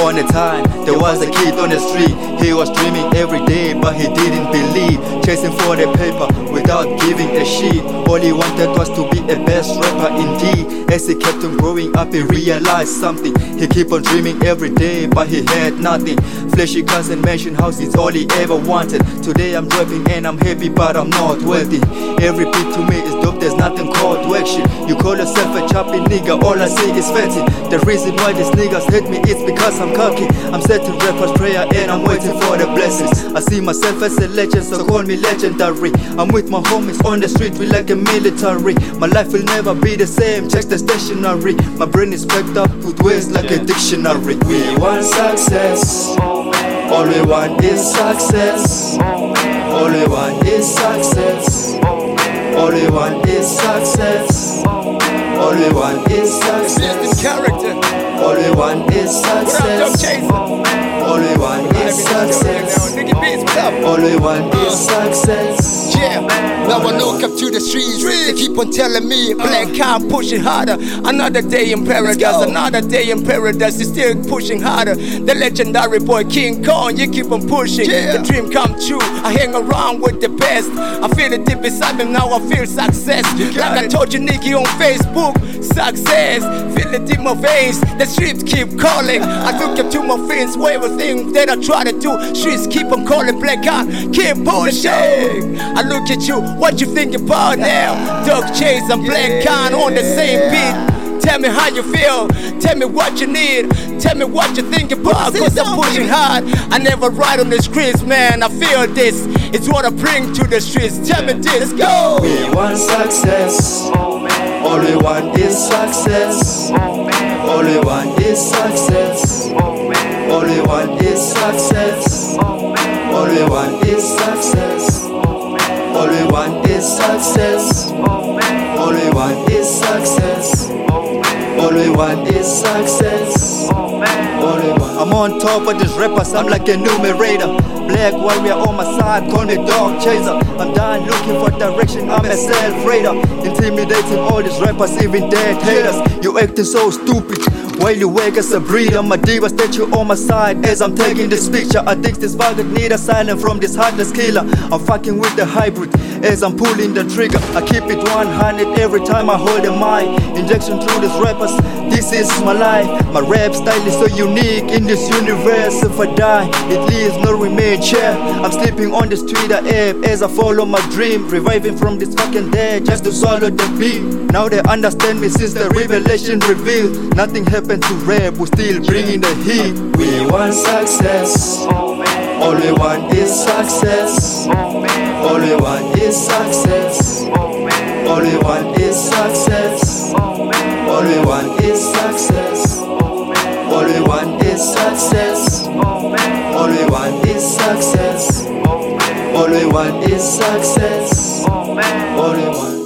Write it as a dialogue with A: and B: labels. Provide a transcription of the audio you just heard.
A: upon a time, there was a kid on the street. He was dreaming every day, but he didn't believe. Chasing for the paper without giving a shit. All he wanted was to be a best rapper indeed. As he kept on growing up, he realized something. He kept on dreaming every day, but he had nothing. Flashy cars and mansion house is all he ever wanted. Today I'm rapping and I'm happy, but I'm not wealthy. Every beat to me is dope, there's nothing called to action. You call yourself a choppy nigga, all I say is fancy. The reason why these niggas hate me is because I'm cocky. I'm setting rappers prayer and I'm waiting for the blessings. I see myself as a legend, so call me legendary. I'm with my homies on the street, we like a military. My life will never be the same, check the stationery. My brain is packed up with words like a dictionary. We want success, all we want is success. All we want is success. All we want is success. All we want is success. All we want is success. All we want is success. All we want is success.
B: Yeah, now I look up to the streets. They keep on telling me, Black Khan pushing harder. Another day in paradise, another day in paradise. You're still pushing harder. The legendary boy King Kong, you keep on pushing. The dream come true. I hang around with the best. I feel it deep inside me now. I feel success. Like I told you, Nicky, on Facebook, success. Feel it in my veins. The streets keep calling. I look up to my friends, everything that I try to do. Streets keep on calling. Black Khan, keep pushing. I look at you, what you think about now? Dog Chase and Black Khan on the same beat. Tell me how you feel, tell me what you need, tell me what you think about. Cause I'm pushing hard, I never ride on the streets, man. I feel this, it's what I bring to the streets. Tell me this, go.
A: We want success, all we want is success. All we want is success. All we want is success. All we want is success. All we want is success. All we want is success. All we want is success. I'm on top of these rappers, I'm like a numerator. Black warrior on my side, call me dog chaser. I'm done looking for direction, I'm a self-raider. Intimidating all these rappers, even dead haters. You acting so stupid while you wake as a breeder. My diva statue on my side as I'm taking this picture. I think this bugger need a silence from this heartless killer. I'm fucking with the hybrid as I'm pulling the trigger. I keep it 100 every time I hold a mic. Injection through these rappers, this is my life. My rap style is so unique in this universe. If I die, it leaves no remain chair. I'm sleeping on this Twitter app as I follow my dream. Reviving from this fucking dead just to swallow the beat. Now they understand me since the revelation revealed. Nothing happened to rap, we're still bringing the heat. We want success, all we want is success. All we want is success. All we want is success. All we want is success. All we want is success. All we want is success. All we want is success. All we want.